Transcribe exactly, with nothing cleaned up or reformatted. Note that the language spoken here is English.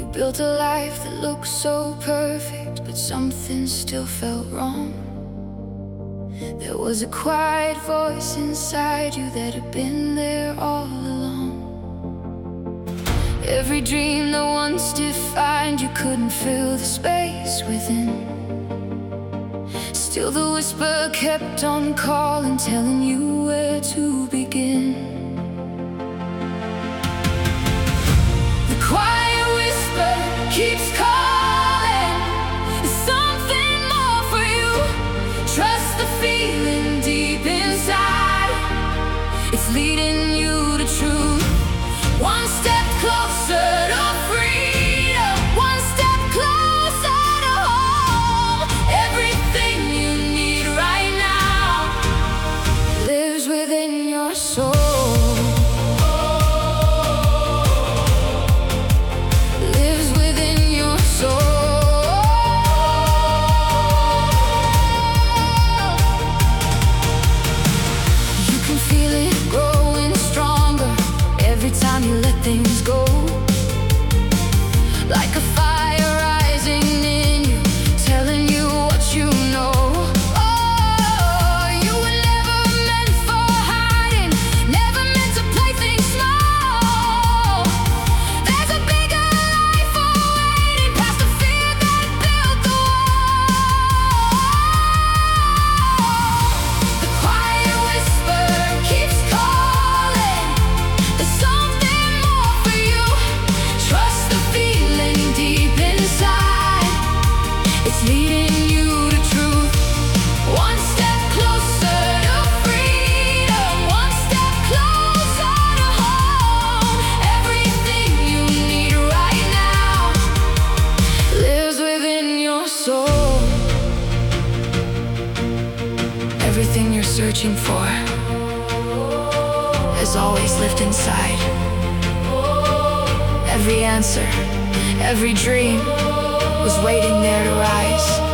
built a life that looked so perfect, but something still felt wrong. There was a quiet voice inside you that had been there all along. Every dream that once defined you couldn't fill the space within. Still the whisper kept on calling, telling you where to begin. The quiet whisper keeps calling, there's something more for you. Trust the feeling deep inside, it's leading you to truth. One step closer to freedom, one step closer to home. Everything you need right now lives within your soul. Lives within your soul. You can feel it growing stronger every time you let things go. Like a fire rising in you, telling you what you know. Oh, you were never meant for hiding, never meant to play things small. There's a bigger life awaiting, past the fear that built the wall. The quiet whisper keeps calling, there's something more for you. Trust the feeling deep inside, it's leading you to truth. One step closer to freedom, one step closer to home. Everything you need right now lives within your soul. Everything you're searching for has always lived inside. Every answer, every dream was waiting there to rise.